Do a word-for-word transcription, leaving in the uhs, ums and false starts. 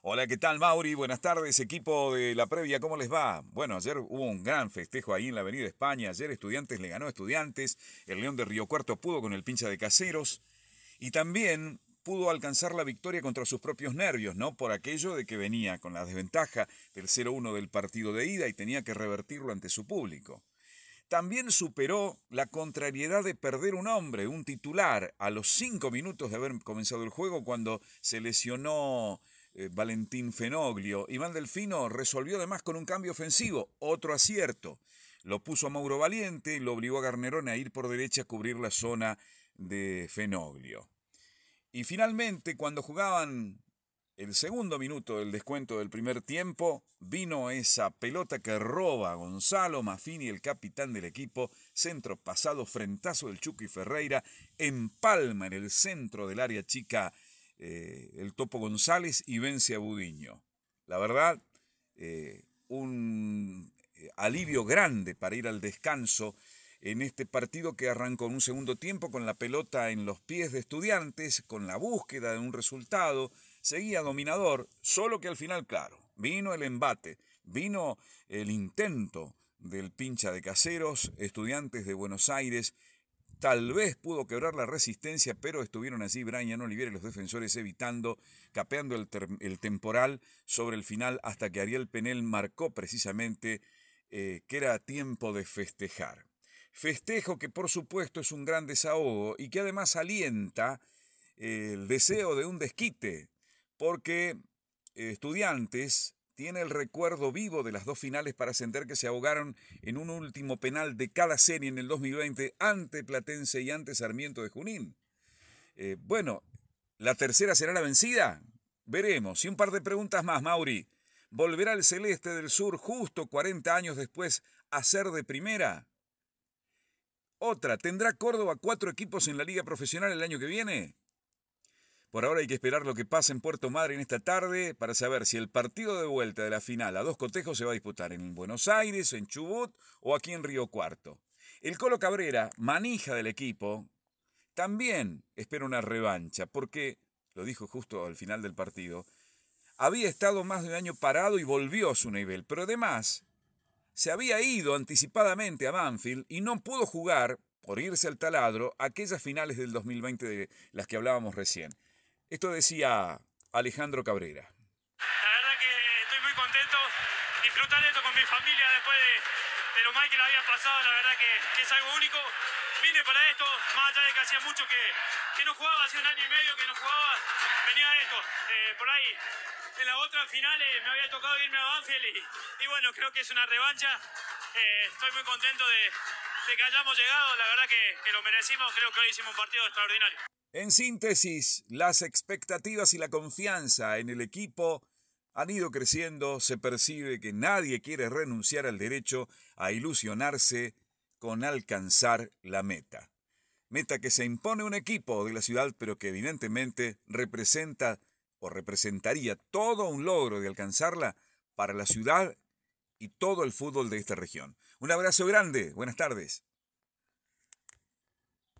Hola, ¿qué tal, Mauri? Buenas tardes, equipo de la previa, ¿cómo les va? Bueno, ayer hubo un gran festejo ahí en la Avenida España. Ayer Estudiantes le ganó a Estudiantes, el León de Río Cuarto pudo con el pincha de Caseros y también pudo alcanzar la victoria contra sus propios nervios, ¿no? Por aquello de que venía con la desventaja del cero uno del partido de ida y tenía que revertirlo ante su público. También superó la contrariedad de perder un hombre, un titular, a los cinco minutos de haber comenzado el juego cuando se lesionó eh, Valentín Fenoglio. Iván Delfino resolvió además con un cambio ofensivo, otro acierto. Lo puso a Mauro Valiente y lo obligó a Garnerone a ir por derecha a cubrir la zona de Fenoglio. Y finalmente, cuando jugaban el segundo minuto del descuento del primer tiempo, vino esa pelota que roba Gonzalo Maffini, el capitán del equipo, centro pasado, frentazo del Chucky Ferreira, empalma en el centro del área chica eh, el Topo González y vence a Budiño. La verdad, eh, un eh, alivio grande para ir al descanso en este partido que arrancó en un segundo tiempo con la pelota en los pies de Estudiantes, con la búsqueda de un resultado. Seguía dominador, solo que al final, claro, vino el embate, vino el intento del pincha de Caseros, Estudiantes de Buenos Aires. Tal vez pudo quebrar la resistencia, pero estuvieron allí Brian Oliver y los defensores evitando, capeando el, ter- el temporal sobre el final hasta que Ariel Penel marcó precisamente eh, que era tiempo de festejar. Festejo que por supuesto es un gran desahogo y que además alienta eh, el deseo de un desquite, porque eh, Estudiantes tiene el recuerdo vivo de las dos finales para ascender que se ahogaron en un último penal de cada serie en el dos mil veinte ante Platense y ante Sarmiento de Junín. Eh, bueno, ¿la tercera será la vencida? Veremos. Y un par de preguntas más, Mauri. ¿Volverá el Celeste del Sur justo cuarenta años después a ser de primera? Otra, ¿tendrá Córdoba cuatro equipos en la liga profesional el año que viene? Por ahora hay que esperar lo que pase en Puerto Madryn esta tarde para saber si el partido de vuelta de la final a dos cotejos se va a disputar en Buenos Aires, en Chubut o aquí en Río Cuarto. El Colo Cabrera, manija del equipo, también espera una revancha porque, lo dijo justo al final del partido, había estado más de un año parado y volvió a su nivel, pero además se había ido anticipadamente a Banfield y no pudo jugar, por irse al taladro, aquellas finales del dos mil veinte de las que hablábamos recién. Esto decía Alejandro Cabrera. La verdad que estoy muy contento, disfrutar esto con mi familia después de, de lo mal que le había pasado, la verdad que, que es algo único. Vine para esto, más allá de que hacía mucho que, que no jugaba, hace un año y medio que no jugaba, venía a esto. Eh, por ahí, en las otras finales me había tocado irme a Banfield y, y bueno, creo que es una revancha. Eh, estoy muy contento de, de que hayamos llegado, la verdad que, que lo merecimos, creo que hoy hicimos un partido extraordinario. En síntesis, las expectativas y la confianza en el equipo han ido creciendo. Se percibe que nadie quiere renunciar al derecho a ilusionarse con alcanzar la meta. Meta que se impone un equipo de la ciudad, pero que evidentemente representa o representaría todo un logro de alcanzarla para la ciudad y todo el fútbol de esta región. Un abrazo grande, buenas tardes.